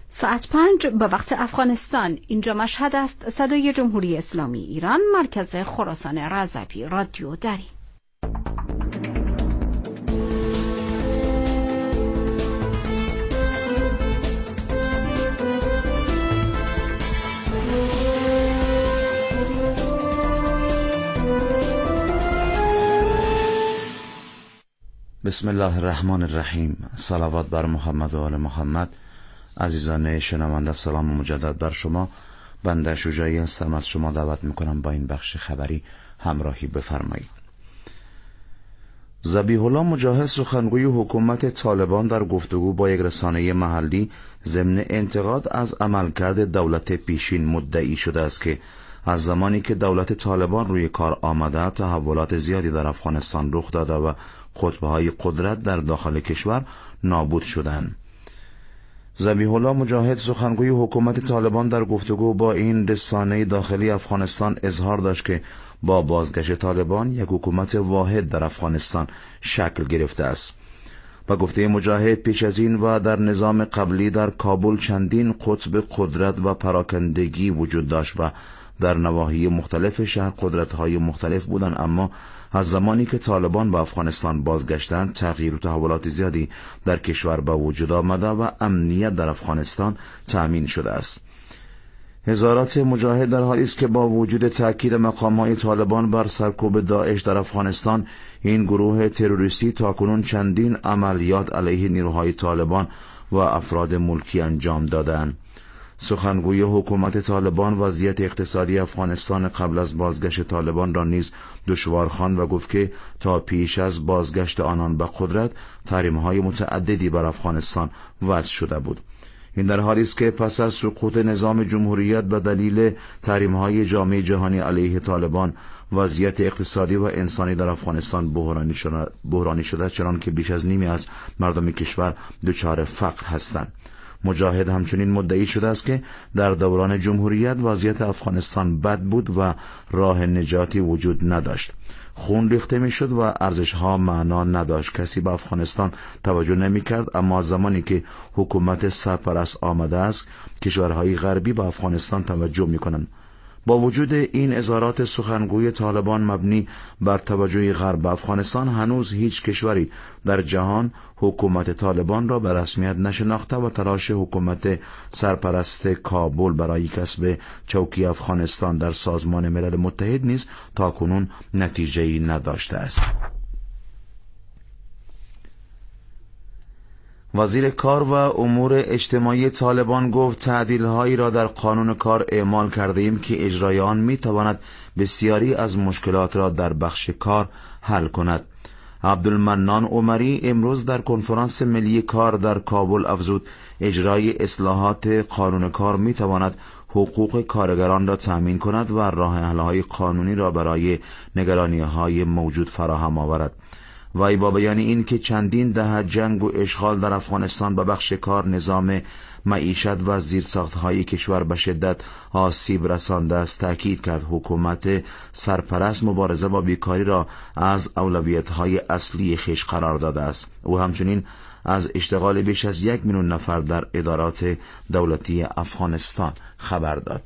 ساعت 5 به وقت افغانستان. اینجا مشهد است. صدای جمهوری اسلامی ایران، مرکز خراسان رضوی، رادیو دری. بسم الله الرحمن الرحیم. صلوات بر محمد و آل محمد. عزیزان شنونده، سلام مجدد بر شما. بنده شجاعی هستم، از شما دعوت میکنم با این بخش خبری همراهی بفرمایید. ذبیح الله مجاهد، سخنگوی حکومت طالبان، در گفتگو با یک رسانه محلی ضمن انتقاد از عملکرد دولت پیشین مدعی شده است که از زمانی که دولت طالبان روی کار آمده تحولات زیادی در افغانستان رخ داده و قطب‌های قدرت در داخل کشور نابود شدند. ذبیح الله مجاهد، سخنگوی حکومت طالبان، در گفتگو با این رسانه داخلی افغانستان اظهار داشت که با بازگشت طالبان یک حکومت واحد در افغانستان شکل گرفته است. با گفته مجاهد، پیش از این و در نظام قبلی در کابل چندین قطب قدرت و پراکندگی وجود داشت و در نواحی مختلف شهر قدرت‌های مختلف بودند، اما از زمانی که طالبان به افغانستان بازگشتند تغییر و تحولات زیادی در کشور به وجود آمده و امنیت در افغانستان تأمین شده است. هزارات مجاهد در حالی است که با وجود تأکید مقام‌های طالبان بر سرکوب داعش در افغانستان، این گروه تروریستی تاکنون چندین عملیات علیه نیروهای طالبان و افراد ملکی انجام دادند. سخنگوی حکومت طالبان وضعیت اقتصادی افغانستان قبل از بازگشت طالبان را نیز دشوار خواند و گفت که تا پیش از بازگشت آنان به قدرت تحریم‌های متعددی بر افغانستان وضع شده بود. این در حالی است که پس از سقوط نظام جمهوریت به دلیل تحریم‌های جامعه جهانی علیه طالبان، وضعیت اقتصادی و انسانی در افغانستان بحرانی شده، چنان که بیش از نیمی از مردم کشور دچار فقر هستند. مجاهد همچنین مدعی شده است که در دوران جمهوریت وضعیت افغانستان بد بود و راه نجاتی وجود نداشت. خون ریخته میشد و ارزش‌ها معنا نداشت. کسی به افغانستان توجه نمی‌کرد، اما زمانی که حکومت سرپرست آمده است، کشورهای غربی به افغانستان توجه می‌کنند. با وجود این اظهارات سخنگوی طالبان مبنی بر توجه غرب به افغانستان، هنوز هیچ کشوری در جهان حکومت طالبان را به رسمیت نشناخته و تلاش حکومت سرپرست کابل برای کسب چوکی افغانستان در سازمان ملل متحد نیز تاکنون نتیجه‌ای نداشته است. وزیر کار و امور اجتماعی طالبان گفت تعدیل‌هایی را در قانون کار اعمال کرده ایم که اجرای آن می‌تواند بسیاری از مشکلات را در بخش کار حل کند. عبدالمنان عمری امروز در کنفرانس ملی کار در کابل افزود اجرای اصلاحات قانون کار می‌تواند حقوق کارگران را تأمین کند و راه حل‌های قانونی را برای نگرانی‌های موجود فراهم آورد. وی با بیان این که چندین دهه جنگ و اشغال در افغانستان به بخش کار، نظام معیشت و زیرساخت‌های کشور به شدت آسیب رسانده است، تأکید کرد حکومت سرپرست مبارزه با بیکاری را از اولویت‌های اصلی خویش قرار داده است. او همچنین از اشتغال بیش از 1 میلیون نفر در ادارات دولتی افغانستان خبر داد.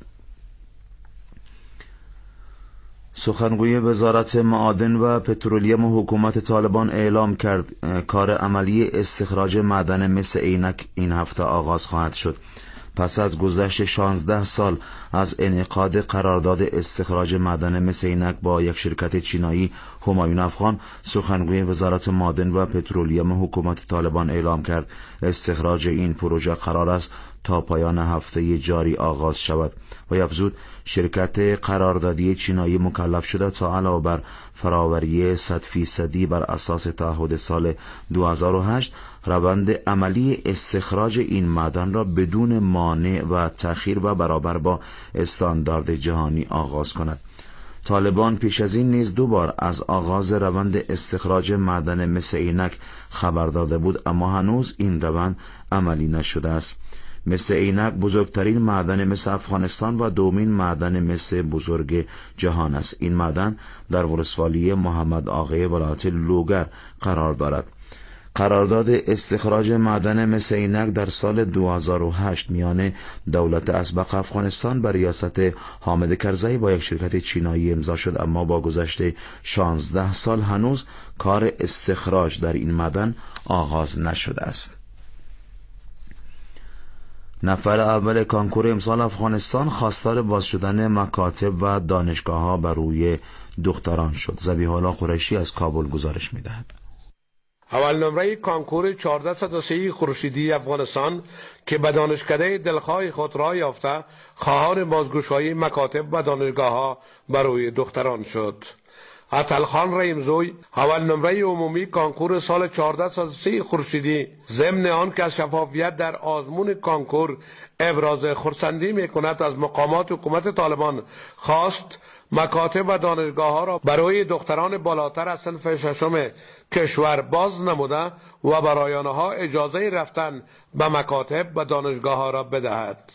سخنگوی وزارت معادن و پترولیم حکومت طالبان اعلام کرد کار عملی استخراج معدن مس عینک این هفته آغاز خواهد شد. پس از گذشت 16 سال از انعقاد قرارداد استخراج معدن مس عینک با یک شرکت چینایی، همایون افغان، سخنگوی وزارت معادن و پترولیم حکومت طالبان اعلام کرد استخراج این پروژه قرار است تا پایان هفته جاری آغاز شود و افزود شرکت قراردادی چینایی مکلف شده تا علاوه بر فراوری 100% بر اساس تعهد سال 2008 روند عملی استخراج این معدن را بدون مانع و تأخیر و برابر با استاندارد جهانی آغاز کند. طالبان پیش از این نیز 2 بار از آغاز روند استخراج معدن مس عینک خبر داده بود، اما هنوز این روند عملی نشده است. مس عینک بزرگترین معدن مس افغانستان و دومین معدن مس بزرگ جهان است. این معدن در ولسوالی محمد آقای ولایت لوگر قرار دارد. قرارداد استخراج معدن مس اینک در سال 2008 میان دولت ازبق افغانستان به ریاست حامد کرزی با یک شرکت چینایی امضا شد، اما با گذشت 16 سال هنوز کار استخراج در این معدن آغاز نشده است. نفر اول کنکور امسال افغانستان خواستار باز شدن مکاتب و دانشگاه‌ها بر روی دختران شد. ذبیح الله قریشی از کابل گزارش می‌دهد. اول نمره کنکور 1403 خورشیدی افغانستان که به دانشکده دلخواه خود راه یافته، خواهان بازگشایی مکاتب و دانشگاه‌ها بر روی دختران شد. عطلخان رحیمزوی اول نمره عمومی کنکور سال 1403 خورشیدی ضمن آن که از شفافیت در آزمون کنکور ابراز خرسندی میکند از مقامات حکومت طالبان خواست مکاتب و دانشگاه‌ها را برای دختران بالاتر از صنف ششم کشور باز نموده و برای آنها اجازه رفتن به مکاتب و دانشگاه‌ها را بدهد.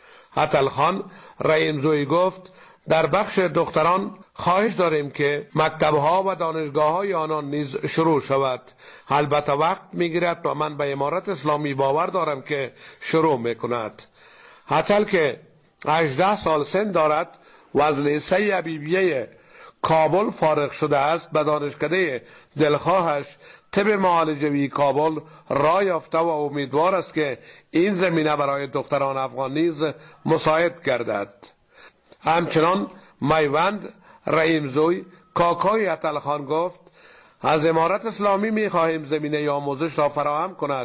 عطلخان رحیمزوی گفت در بخش دختران خواهش داریم که مکتب‌ها و دانشگاه‌های آنان نیز شروع شود. البته وقت می‌گیرد و من به امارت اسلامی باور دارم که شروع می‌کند. عطل که 18 سال سن دارد و از لیسه حبیبیه کابل فارغ شده است، به دانشکده دلخواهش طب معالجوی کابل راه یافته و امیدوار است که این زمینه برای دختران افغان نیز مساعد گردد. همچنان میوند رحیمزوی کاکای عطلخان گفت از امارت اسلامی می خواهیم زمینه آموزش را فراهم کند.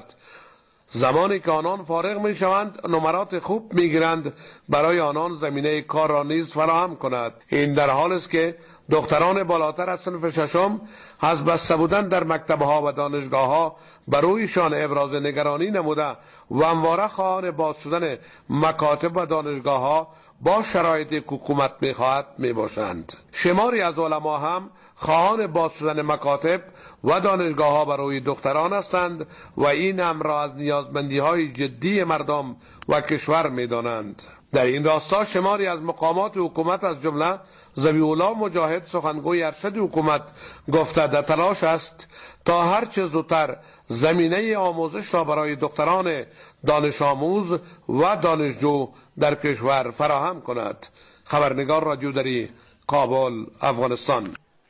زمانی که آنان فارغ می شوند نمرات خوب می گیرند، برای آنان زمینه کار را نیز فراهم کند. این در حال است که دختران بالاتر از صنف ششم از بسته بودن در مکتبها و دانشگاهها برویشان ابراز نگرانی نموده و همواره خواهان باز شدن مکاتب و دانشگاهها با شرایطی که حکومت می‌خواهد میباشند. شماری از علما هم خواهان باز شدن مکاتب و دانشگاه‌ها برای دختران هستند و این امر را از نیازمندی‌های جدی مردم و کشور می‌دانند. در این راستا شماری از مقامات حکومت از جمله ذبیح الله مجاهد سخنگوی ارشد حکومت گفته در تلاش است تا هر چه زودتر زمینه آموزش را برای دختران دانش آموز و دانشجو در کشور فراهم کند. خبرنگار رادیو دری، کابل، افغانستان.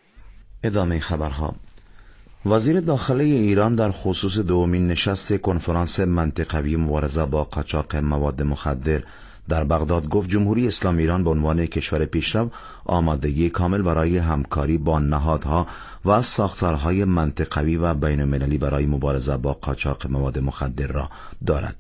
ادامه خبرها. وزیر داخله ایران در خصوص دومین نشست کنفرانس منطقوی مبارزه با قاچاق مواد مخدر در بغداد گفت جمهوری اسلامی ایران به عنوان کشور پیشرو آمادگی کامل برای همکاری با نهادها و ساختارهای منطقوی و بین‌المللی برای مبارزه با قاچاق مواد مخدر را دارد.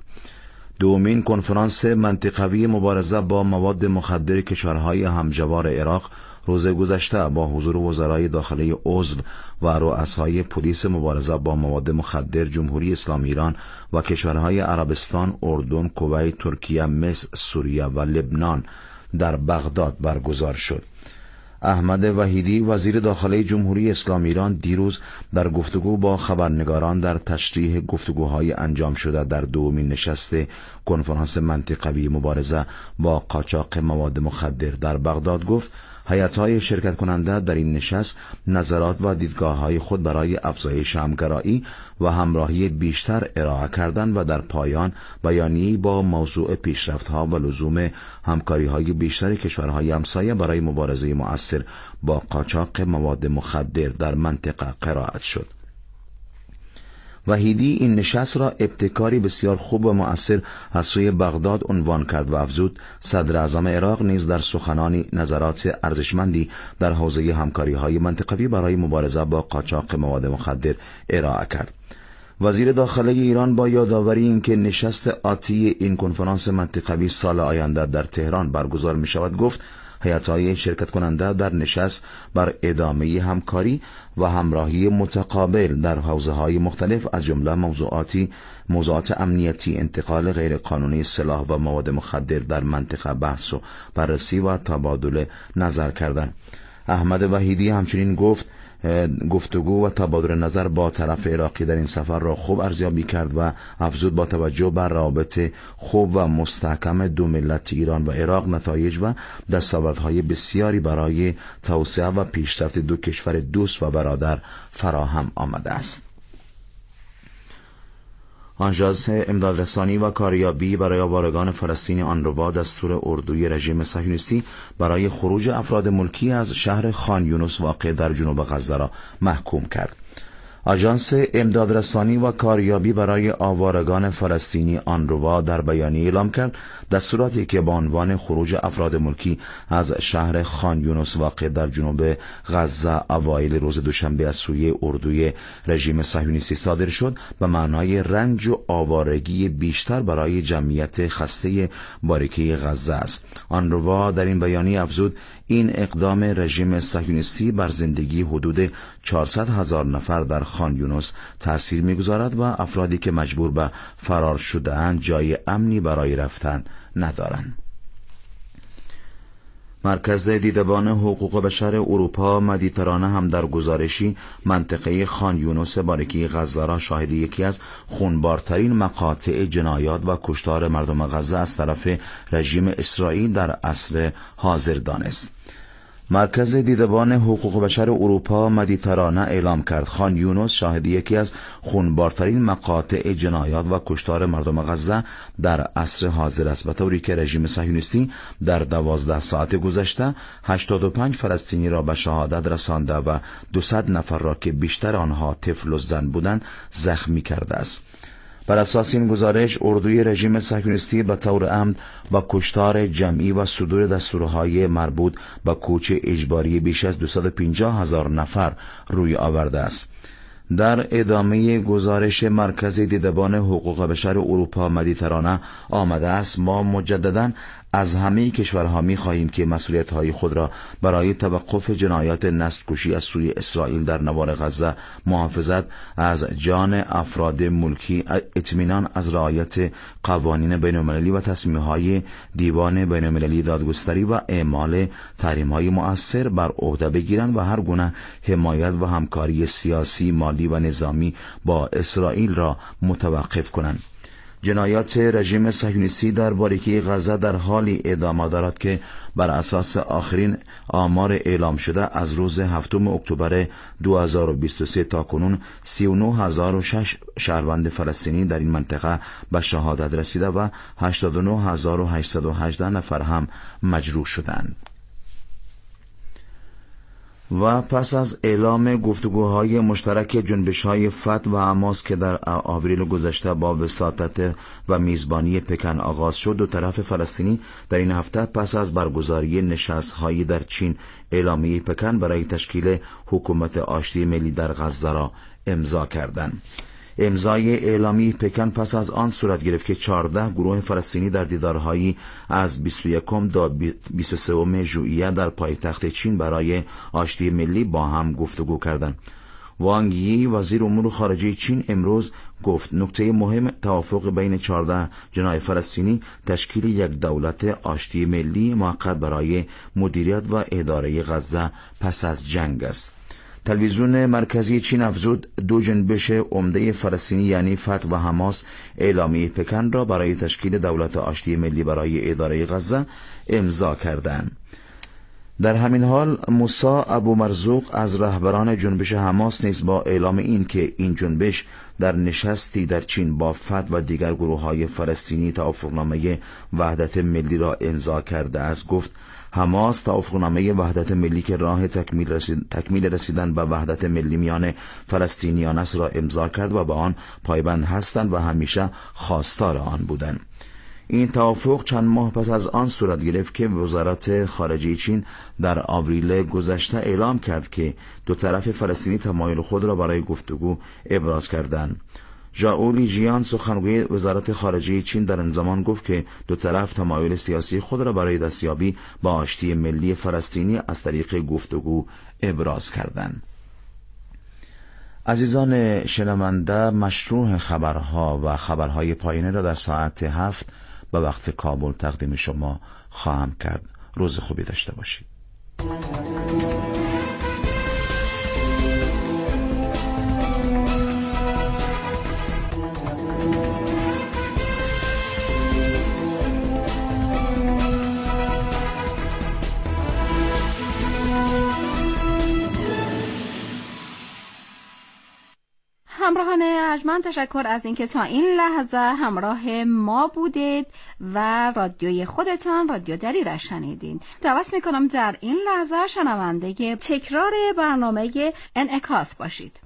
دومین کنفرانس منطقوی مبارزه با مواد مخدر کشورهای همجوار عراق روز گذشته با حضور وزرای داخله عضو و رؤسای پلیس مبارزه با مواد مخدر جمهوری اسلامی ایران و کشورهای عربستان، اردن، کویت، ترکیه، مصر، سوریه و لبنان در بغداد برگزار شد. احمد وحیدی وزیر داخله جمهوری اسلامی ایران دیروز در گفتگو با خبرنگاران در تشریح گفتگوهای انجام شده در دومین نشست کنفرانس منطقوی مبارزه با قاچاق مواد مخدر در بغداد گفت هیئت‌های شرکت کننده در این نشست نظرات و دیدگاه‌های خود برای افزایش همکاری و همراهی بیشتر ارائه کردند و در پایان بیانیه‌ای با موضوع پیشرفت‌ها و لزوم همکاری‌های بیشتر کشورهای همسایه برای مبارزه مؤثر با قاچاق مواد مخدر در منطقه قرائت شد. وحیدی این نشست را ابتکاری بسیار خوب و مؤثر از سوی بغداد عنوان کرد و افزود صدر اعظم عراق نیز در سخنانی نظرات ارزشمندی در حوزه همکاری‌های منطقوی برای مبارزه با قاچاق مواد مخدر ارائه کرد. وزیر داخله ایران با یادآوری اینکه نشست آتی این کنفرانس منطقوی سال آینده در تهران برگزار می شود گفت هیئت‌های شرکت کننده در نشست بر ادامه همکاری و همراهی متقابل در حوزه‌های مختلف از جمله موضوعات امنیتی، انتقال غیرقانونی سلاح و مواد مخدر در منطقه بحث و بررسی و تبادل نظر کردند. احمد وحیدی همچنین گفت گفتگو و تبادل نظر با طرف عراقی در این سفر را خوب ارزیابی کرد و افزود با توجه بر روابط خوب و مستحکم دو ملت ایران و عراق نتایج و دستاوردهای بسیاری برای توسعه و پیشرفت دو کشور دوست و برادر فراهم آمده است. آژانس امدادرسانی و کاریابی برای آوارگان فلسطینی آنروا دستور اردوی رژیم صهیونیستی برای خروج افراد ملکی از شهر خان یونس واقع در جنوب غزه را محکوم کرد. آژانس امدادرسانی و کاریابی برای آوارگان فلسطینی آنروا در بیانیه اعلام کرد دستوراتی که با عنوان خروج افراد ملکی از شهر خان یونس واقع در جنوب غزه اوایل روز دوشنبه از سوی اردوی رژیم صهیونیستی صادر شد به معنای رنج و آوارگی بیشتر برای جمعیت خسته باریکه غزه است. آنروا در این بیانیه افزود این اقدام رژیم صهیونیستی بر زندگی حدود 400,000 نفر در خان یونس تأثیر می‌گذارد و افرادی که مجبور به فرار شده‌اند جای امنی برای رفتن ندارند. مرکز دیدبان حقوق بشر اروپا مدیترانه هم در گزارشی منطقه خان یونس باریکه غزه را شاهد یکی از خونبارترین مقاطع جنایات و کشتار مردم غزه از طرف رژیم اسرائیل در عصر حاضر دانست. مرکز دیدبان حقوق بشر اروپا مدیترانه اعلام کرد خان یونس شاهد یکی از خونبارترین مقاطع جنایات و کشتار مردم غزه در عصر حاضر است، به طوری که رژیم صهیونیستی در 12 ساعت گذشته 85 فلسطینی را به شهادت رسانده و 200 نفر را که بیشتر آنها طفل و زن بودند زخمی کرده است. بر اساس این گزارش اردوی رژیم صهیونیستی به طور عمد با کشتار جمعی و صدور دستورهای مربوط به کوچ اجباری بیش از 250,000 نفر روی آورده است. در ادامه گزارش مرکز دیدبان حقوق بشر اروپا مدیترانه آمده است ما مجدداً از همه کشورها می خواهیم که مسئولیت‌های خود را برای توقف جنایات نسل‌کشی از سوی اسرائیل در نوار غزه، محافظت از جان افراد ملکی، اطمینان از رعایت قوانین بین‌المللی و تصمیم‌های دیوان بین‌المللی دادگستری و اعمال تحریم‌های مؤثر بر عهده بگیرند و هر گونه حمایت و همکاری سیاسی، مالی و نظامی با اسرائیل را متوقف کنند. جنایات رژیم صهیونیستی در باریکه غزه در حالی ادامه دارد که بر اساس آخرین آمار اعلام شده از روز 7 اکتبر 2023 تا کنون 39,006 شهروند فلسطینی در این منطقه به شهادت رسیده و 89,818 نفر هم مجروح شدند. و پس از اعلام گفتگوهای مشترک جنبش‌های فتح و حماس که در آوریل گذشته با وساطت و میزبانی پکن آغاز شد، دو طرف فلسطینی در این هفته پس از برگزاری نشست‌هایی در چین اعلامیه پکن برای تشکیل حکومت آشتی ملی در غزه را امضا کردند. امضای اعلامیه پکن پس از آن صورت گرفت که 14 گروه فلسطینی در دیدارهایی از 21 تا 23 ژوئیه در پایتخت چین برای آشتی ملی با هم گفتگو کردند. وانگ یی وزیر امور خارجه چین امروز گفت نکته مهم توافق بین 14 جناح فلسطینی تشکیل یک دولت آشتی ملی موقت برای مدیریت و اداره غزه پس از جنگ است. تلویزیون مرکزی چین افزود دو جنبش عمده فلسطینی یعنی فتح و حماس اعلامیه پکن را برای تشکیل دولت آشتی ملی برای اداره غزه امضا کردند. در همین حال موسی ابو مرزوق از رهبران جنبش حماس نیز با اعلام این که این جنبش در نشستی در چین با فتح و دیگر گروه‌های فلسطینی توافقنامه وحدت ملی را امضا کرده است گفت حماس توافقنامه وحدت ملی که راه تکمیل رسیدن به وحدت ملی میان فلسطینیان است را امضا کرد و به آن پایبند هستند و همیشه خواستار آن بودند. این توافق چند ماه پس از آن صورت گرفت که وزارت خارجه چین در آوریل گذشته اعلام کرد که دو طرف فلسطینی تمایل خود را برای گفتگو ابراز کردند. ژائو لیجیان سخنگوی وزارت خارجه چین در آن زمان گفت که دو طرف تمایل سیاسی خود را برای دستیابی به آشتی ملی فلسطینی از طریق گفتگو ابراز کردند. عزیزان شنونده، مشروع خبرها و خبرهای پایینه را در ساعت 7 به وقت کابل تقدیم شما خواهم کرد. روز خوبی داشته باشید. همراهان ارجمند تشکر از اینکه تا این لحظه همراه ما بودید و رادیوی خودتان رادیو دری را شنیدین. دعوت میکنم در این لحظه شنونده تکرار برنامه انعکاس باشید.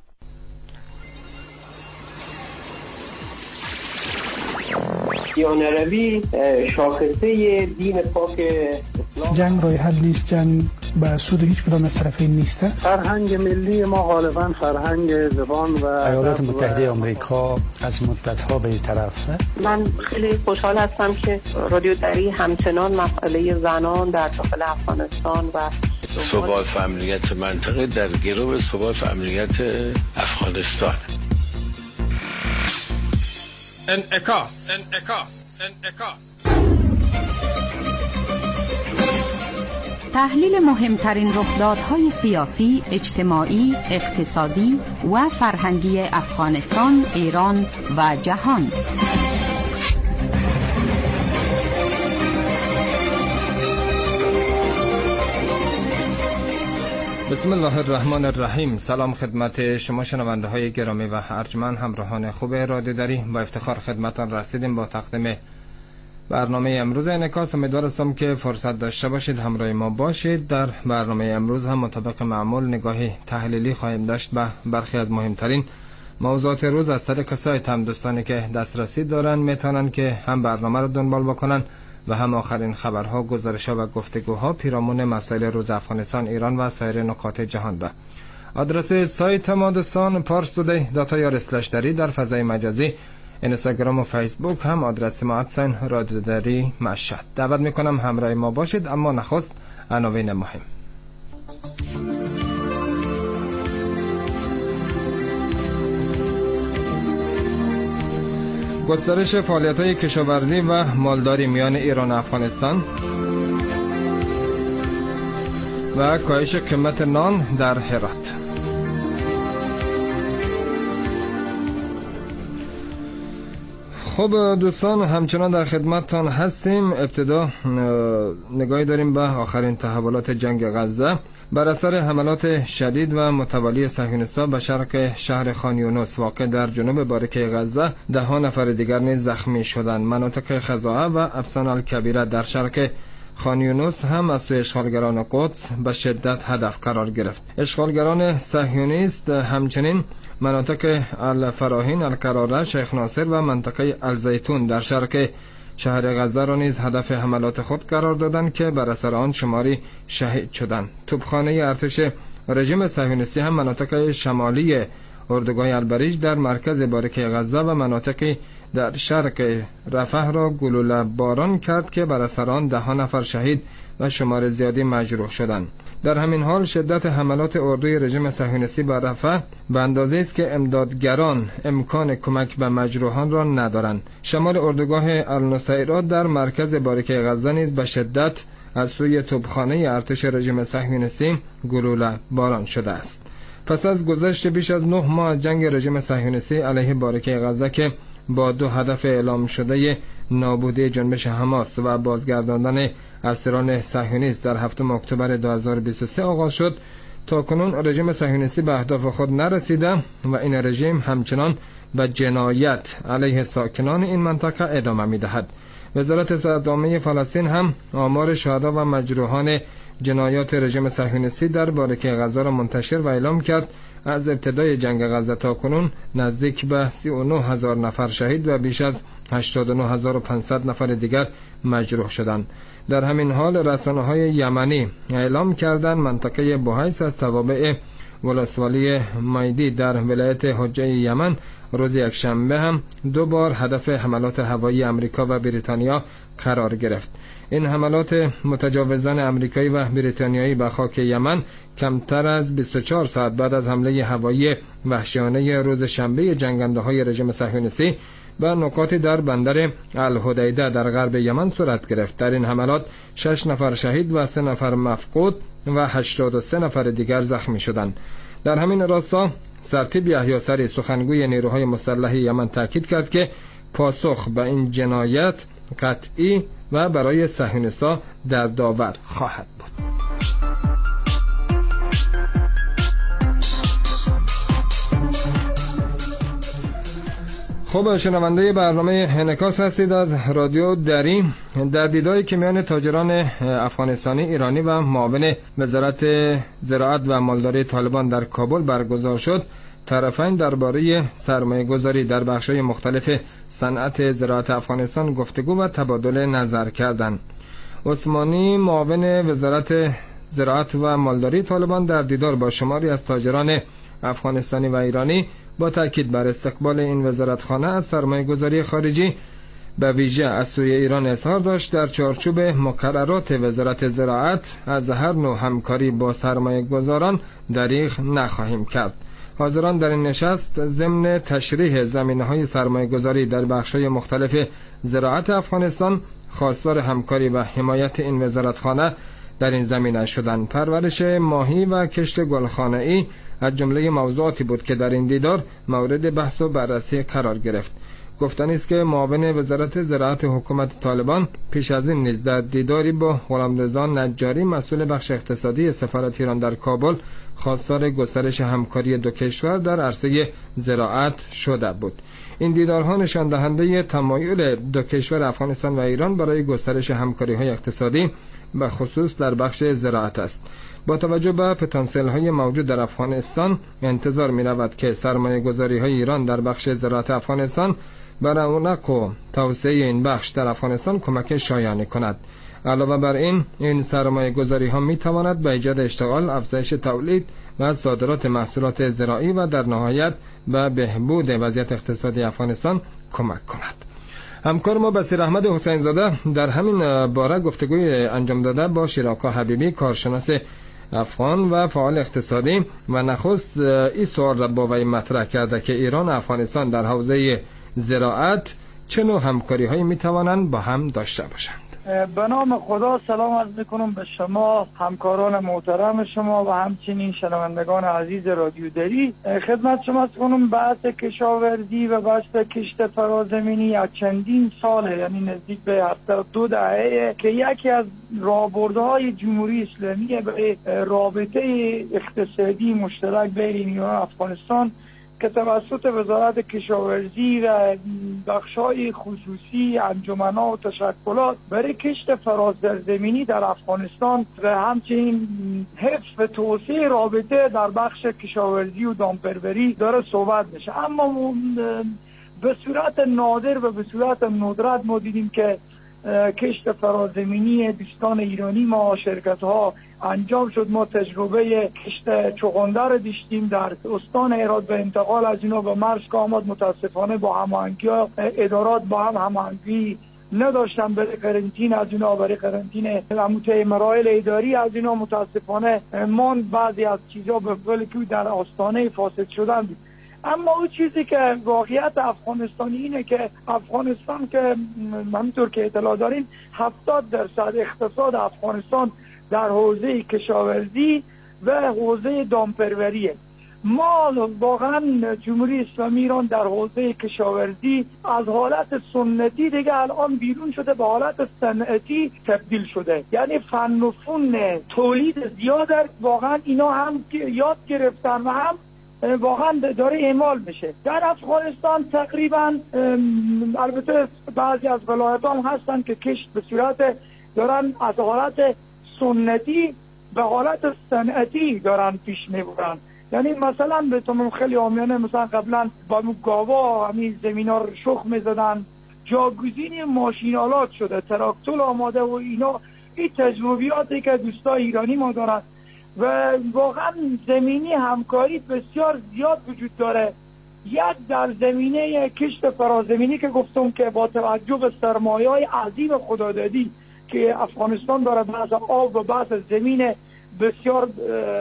دیانروی شاخصه دین پاک اسلام. جنگ راه حل نیست، جنگ به سود هیچ کدام از طرفین نیست. فرهنگ ملی ما غالبا فرهنگ زبان و ایالات متحده آمریکا از مدت‌ها به این طرف. من خیلی خوشحال هستم که رادیو دری همچنان مسئله زنان در داخل افغانستان و ثبات و امنیت منطقه در گرو ثبات و امنیت افغانستان. انعکاس. تحلیل مهمترین رخدادهای سیاسی، اجتماعی، اقتصادی و فرهنگی افغانستان، ایران و جهان. بسم الله الرحمن الرحیم. سلام خدمت شما شنونده های گرامی و ارجمند همراهان خوب رادیو دری. با افتخار خدمتان رسیدیم با تقدیم برنامه امروز انعکاس. امیدوارم که فرصت داشته باشید همراه ما باشید. در برنامه امروز هم مطابق معمول نگاهی تحلیلی خواهیم داشت به برخی از مهمترین موضوعات روز از طریق سایت. هم دوستانی که دسترسی دارن میتونن که هم برنامه رو دنبال بکنن و هم آخرین خبرها، گزارش‌ها و گفتگوها پیرامون مسائل روز افغانستان، ایران و سایر نقاط جهان به آدرس سایت ما دوستان parstoday.ir/dari در فضای مجازی، اینستاگرام و فیسبوک هم آدرس ما رادیو دری مشهد. دعوت میکنم همراه ما باشید. اما نخست عناوین مهم. گسترش فعالیت‌های کشاورزی و مالداری میان ایران و افغانستان و کاهش قیمت نان در هرات. خب دوستان، همچنان در خدمتتان هستیم. ابتدا نگاهی داریم به آخرین تحولات جنگ غزه. بر اثر حملات شدید و متوالی صهیونیست‌ها به شرق شهر خان یونس واقع در جنوب باریکه غزه، 10 نفر دیگر نیز زخمی شدند. مناطق خزاعه و افسان الکبیره در شرق خان یونس هم از سوی اشغالگران قدس به شدت هدف قرار گرفت. اشغالگران صهیونیست همچنین مناطق الفراهین، القراره، شیخ ناصر و منطقه الزیتون در شرق شهر غزه را نیز هدف حملات خود قرار دادند که بر اثر آن شماری شهید شدند. توپخانه ارتش رژیم صهیونیستی هم مناطق شمالی اردوگاه البریج در مرکز باریکه غزه و مناطقی در شرق رفح را گلوله باران کرد که بر اثر آن 10 نفر شهید و شمار زیادی مجروح شدند. در همین حال شدت حملات اردوی رژیم صهیونیستی بر رفح به اندازه است که امدادگران امکان کمک به مجروحان را ندارند. شمال اردوگاه النصیرات در مرکز باریکه غزه نیز به شدت از سوی توپخانه ارتش رژیم صهیونیستی گلوله باران شده است. پس از گذشت بیش از 9 ماه جنگ رژیم صهیونیستی علیه باریکه غزه که با 2 هدف اعلام شده نابودی جنبش حماس و بازگرداندن اسیران صهیونیست در 7 اکتبر 2023 آغاز شد، تاکنون رژیم صهیونیستی به اهداف خود نرسیده و این رژیم همچنان به جنایت علیه ساکنان این منطقه ادامه می‌دهد. وزارت صحت عامه فلسطین هم آمار شهدا و مجروحان جنایات رژیم صهیونیستی در باریکه غزه را منتشر و اعلام کرد. از ابتدای جنگ غزه تا کنون نزدیک به 39,000 نفر شهید و بیش از 89,500 نفر دیگر مجروح شدند. در همین حال رسانه‌های یمنی اعلام کردند منطقه بوحیس از توابع ولسوالی مایدی در ولایت حجه یمن روز یکشنبه هم 2 بار هدف حملات هوایی امریکا و بریتانیا قرار گرفت. این حملات متجاوزان امریکایی و بریتانیایی به خاک یمن کمتر از 24 ساعت بعد از حمله هوایی وحشیانه روز شنبه جنگنده‌های رژیم صهیونیستی به نقاطی در بندر الحدیده در غرب یمن صورت گرفت. در این حملات 6 نفر شهید و 3 نفر مفقود و 83 نفر دیگر زخمی شدند. در همین راستا سرتیپ یحیی سری سخنگوی نیروهای مسلح یمن تاکید کرد که پاسخ به این جنایت قطعی و برای صهیونیست‌ها در داور خواهد بود. خب شنونده برنامه انعکاس هستید از رادیو دری. در دیداری که میان تاجران افغانستانی ایرانی و معاون وزارت زراعت و مالداری طالبان در کابل برگزار شد، طرفین درباره سرمایه‌گذاری در بخش‌های مختلف صنعت زراعت افغانستان گفتگو و تبادل نظر کردند. عثمانی معاون وزارت زراعت و مالداری طالبان در دیدار با شماری از تاجران افغانستانی و ایرانی با تاکید بر استقبال این وزارتخانه از سرمایه‌گذاری خارجی به ویژه از سوی ایران اظهار داشت در چارچوب مقررات وزارت زراعت از هر نوع همکاری با سرمایه‌گذاران دریغ نخواهیم کرد. حاضران در این نشست ضمن تشریح زمینه‌های سرمایه‌گذاری در بخش‌های مختلف زراعت افغانستان خواستار همکاری و حمایت این وزارتخانه در این زمینه شدند. پرورش ماهی و کشت گلخانه‌ای از جمله موضوعاتی بود که در این دیدار مورد بحث و بررسی قرار گرفت. گفتنی است که معاون وزارت زراعت حکومت طالبان پیش از این نیز در دیداری با غلامرضا نجاری مسئول بخش اقتصادی سفارت ایران در کابل خواستار گسترش همکاری دو کشور در عرصه زراعت شده بود. این دیدارها نشان دهنده تمایل دو کشور افغانستان و ایران برای گسترش همکاری‌های اقتصادی به خصوص در بخش زراعت است. با توجه به پتانسیل‌های موجود در افغانستان انتظار می‌رود که سرمایه‌گذاری‌های ایران در بخش زراعت افغانستان بر رونق و توسعه این بخش در افغانستان کمک شایانه کند. علاوه بر این سرمایه‌گذاری‌ها می‌تواند به ایجاد اشتغال، افزایش تولید و صادرات محصولات زراعی و در نهایت به بهبود وضعیت اقتصادی افغانستان کمک کند. همکار ما بصیر احمد حسین زاده در همین باره گفتگوی انجام داده با شیراکا حبیبی، کارشناس افغان و فعال اقتصادی، و نخست این سوال را با وی مطرح کرده که ایران و افغانستان در حوزه زراعت چه نوع همکاری‌هایی می‌توانند با هم داشته باشند. به نام خدا سلام عرض می‌کنم به شما، همکاران محترم شما و همچنین شنوندگان عزیز رادیو دری. خدمت شما کنم بحث کشاورزی و بحث کشت فرازمینی از چندین ساله، یعنی نزدیک به 72 دهه که یکی از راهبردهای جمهوری اسلامی به رابطه اقتصادی مشترک بین ایران و افغانستان که توسط وزارت کشاورزی و بخش‌های خصوصی، انجمن‌ها و تشکلات برای کشت فرازمینی در افغانستان و همچنین حفظ و توسعه رابطه در بخش کشاورزی و دامپروری داره صحبت میشه. اما به صورت نادر و به صورت ندرت ما دیدیم که کشت فرازمینی دوستان ایرانی ما شرکت‌ها انجام شد. ما تجربه کشت چغندر داشتیم در استان هرات به انتقال از اینا به مرز که آمد. متاسفانه با هماهنگی ادارات با هم هماهنگی نداشتن برای قرنطینه از اینا، برای قرنطینه هموطه مراحل اداری از اینا متاسفانه ماند. بعضی از چیزا به ولی در آستانه فاسد شدن بود. اما اون چیزی که واقعیت افغانستانی اینه که افغانستان که همونطور که اطلاع داریم 70% اقتصاد افغانستان در حوزه کشاورزی و حوزه دامپروریه. ما واقعا جمهوری اسلامی ایران در حوزه کشاورزی از حالت سنتی دیگه الان بیرون شده به حالت صنعتی تبدیل شده، یعنی فن و فن تولید زیاد واقعا اینا هم یاد گرفتن و هم واقعا داره اعمال میشه. در افغانستان تقریبا البته بعضی از ولایت هم هستن که کشت به صورت دارن از حالت سنتی به حالت صنعتی دارن پیش میبرن. یعنی مثلا به طور خیلی عامیانه مثلا قبلا با گاوا همین زمینا رو شخم میزدن، جاگزین ماشینالات شده، تراکتور آماده و اینا. این تجربیاتی که دوستای ایرانی ما دارن و واقعا زمینی همکاری بسیار زیاد وجود داره. یک در زمینه کشت فرازمینی که گفتم که با توجه به سرمایه‌های عظیم خدادادی که افغانستان داره، بعض آب و بعض زمین بسیار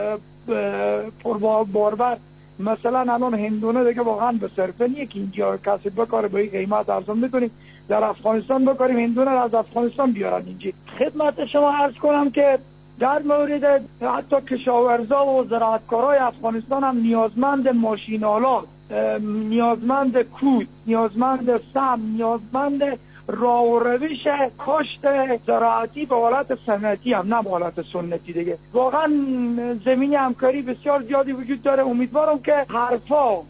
پربارور، مثلا الان هندونه دیگه واقعا به صرفه نیه که اینجا کسی بکاره به این قیمت ارزان میکنیم، در افغانستان بکاریم هندونه از افغانستان بیارن اینجا. خدمت شما عرض کنم که در مورد حتی کشاورزا و زراعتکارای افغانستان هم نیازمند ماشینالات، نیازمند کود، نیازمند سم، نیازمند راه و روش کاشت زراعتی به حالت صنعتی هم، نه به حالت سنتی دیگه. واقعا زمینی همکاری بسیار زیادی وجود داره. امیدوارم که حرفا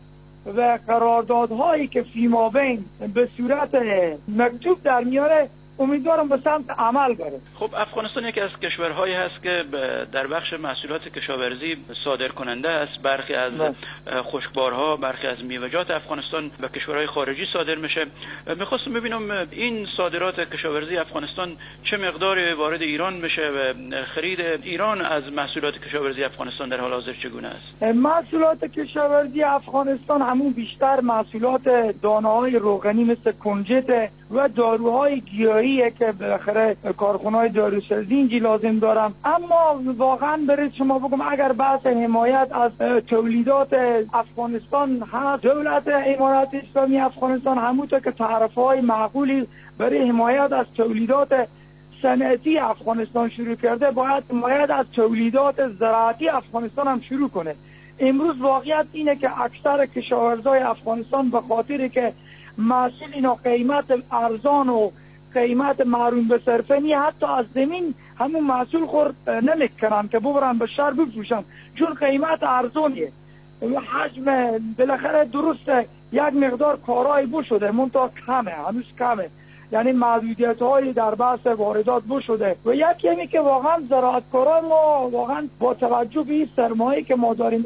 و قراردادهایی که فیمابین به صورت مکتوب در میاره امیدوارم به سمت عمل بره. خب افغانستان یکی از کشورهایی هست که در بخش محصولات کشاورزی صادر کننده است. برخی از خشکبارها، برخی از میوه‌جات افغانستان به کشورهای خارجی صادر میشه. میخواستم ببینم این صادرات کشاورزی افغانستان چه مقدار وارد ایران میشه و خرید ایران از محصولات کشاورزی افغانستان در حال حاضر چگونه است؟ محصولات کشاورزی افغانستان همون بیشتر محصولات دانه‌های روغنی مثل کنجد و داروهای گیاهی که بالاخره کارخانه‌های داروسازی اینجا لازم دارم. اما واقعا برید شما بگم اگر بحث حمایت از تولیدات افغانستان هست، دولت امارات اسلامی افغانستان همونطور که تعرفه‌های معقولی برای حمایت از تولیدات صنعتی افغانستان شروع کرده، باید حمایت از تولیدات زراعتی افغانستان هم شروع کنه. امروز واقعیت اینه که اکثر کشاورزای افغانستان به خاطر که محصول اینا قیمت ارزان و قیمت معلوم به صرفه نی، حتی از زمین همون محصول خورد نمیکنن که ببرن به شهر بفروشن چون قیمت ارزانیه و حجم بالاخره درسته یک مقدار کارای بو شده منتها کمه، هنوز کمه، یعنی محدودیت هایی در بحث واردات بو شده و یکی همی که واقعا زراعتکاران ما واقعا با توجه به این سرمایه که ما داریم،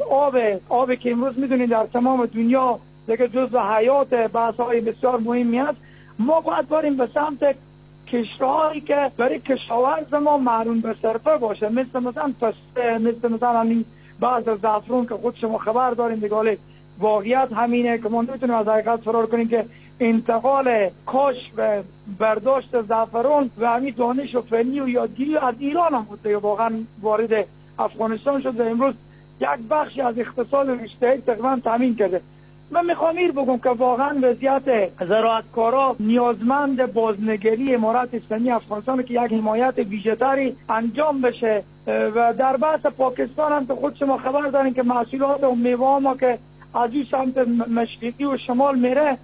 آب که امروز میدونید در تمام دنیا دیگه جزء حیات بحث های بسیار مهمی است، ما باید بریم به سمت کشتهایی که برای کشاورز ما معلوم به صرفه باشه، مثل مثلا پسته، مثل مثلا همین بعض از زعفران که خود شما خبر داریم دیگه. واقعیت همینه که ما نمیتونیم از حقیقت فرار کنیم که انتقال کاشت و برداشت زعفران و همین دانش و فنی و یادگیری از ایران هم بوده واقعا وارد افغانستان شد و امروز یک بخشی از اقتصاد رشته‌ای تقریبا تامین کرده. من میخوام این بگم که واقعا وضعیت زراعتکارا نیازمند بازنگری امارات اسلامی افغانستان که یک حمایت ویژه‌تری انجام بشه و در بحث پاکستان هم که خود شما خبر دارین که محصولات و میوه ما که از این سمت مشرقی و شمال میره،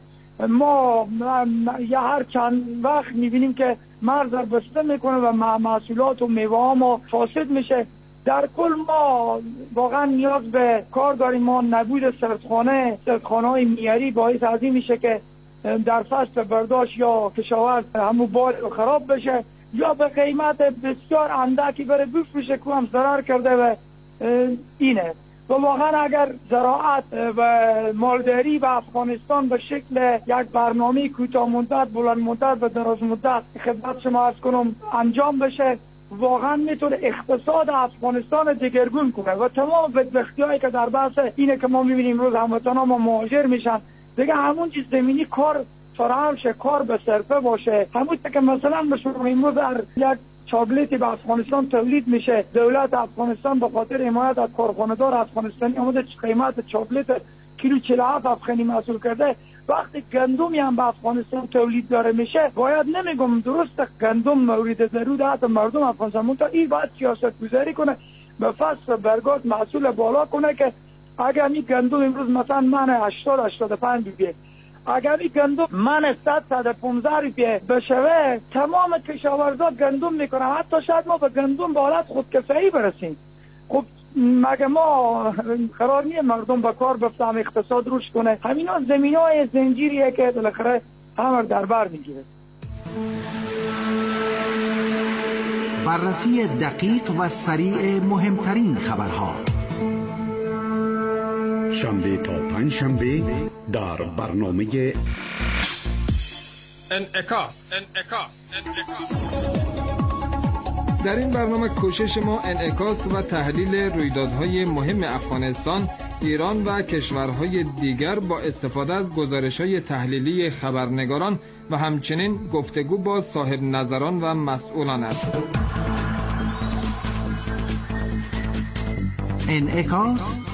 ما یا هر چند وقت میبینیم که مرز بسته میکنه و محصولات و میوه ما فاسد میشه. در کل ما واقعا نیاز به کار داریم. ما نبود سردخانه های میاری باعث از این میشه که در فصل برداشت یا کشاورز همون بار خراب بشه یا به قیمت بسیار اندکی بره بفروشه که هم ضرر کرده و اینه. و واقعا اگر زراعت و مالداری و افغانستان به شکل یک برنامه کوتاه مدت، بلند مدت و دراز مدت خدمت شما عرض کنم انجام بشه، واقعا میتونه اقتصاد افغانستان دگرگون کنه و تمام بدبختی‌هایی که در بحث اینه که ما میبینیم روز هموطنان ما مهاجر میشن دیگه همون چیز زمینی کار فراهم شه، کار به صرفه باشه. همون که مثلا به شما امروز در یک چابلیتی به افغانستان تولید میشه، دولت افغانستان به خاطر حمایت از کارخانه‌دار افغانستانی اومده قیمت چابلیت کیلو 47 افغانی محصول کرده. وقتی گندمی هم به افغانستان تولید داره میشه، باید نمیگم درسته گندم مورد ضرورت حتی مردم افغانستان منتها این باید سیاست گذاری کنه به فصل برگات محصول بالا کنه که اگر این گندم امروز مثلا من 80-85 روپیه، اگر این گندم من 100-115 روپیه بشوه، تمام کشاورزا گندم میکنن، حتی شاید ما به گندم به حالت خودکفایی برسیم. خب مگه ما قرار نیه مردم به کار بفتن اقتصاد رشد کنه؟ همینا زمینای زنجیریه که بالاخره همه در بر میگیره. بررسی دقیق و سریع مهمترین خبرها شنبه تا پنج شنبه در برنامه انعکاس. در این برنامه کوشش ما انعکاس و تحلیل رویدادهای مهم افغانستان، ایران و کشورهای دیگر با استفاده از گزارش‌های تحلیلی خبرنگاران و همچنین گفتگو با صاحب نظران و مسئولان است. انعکاس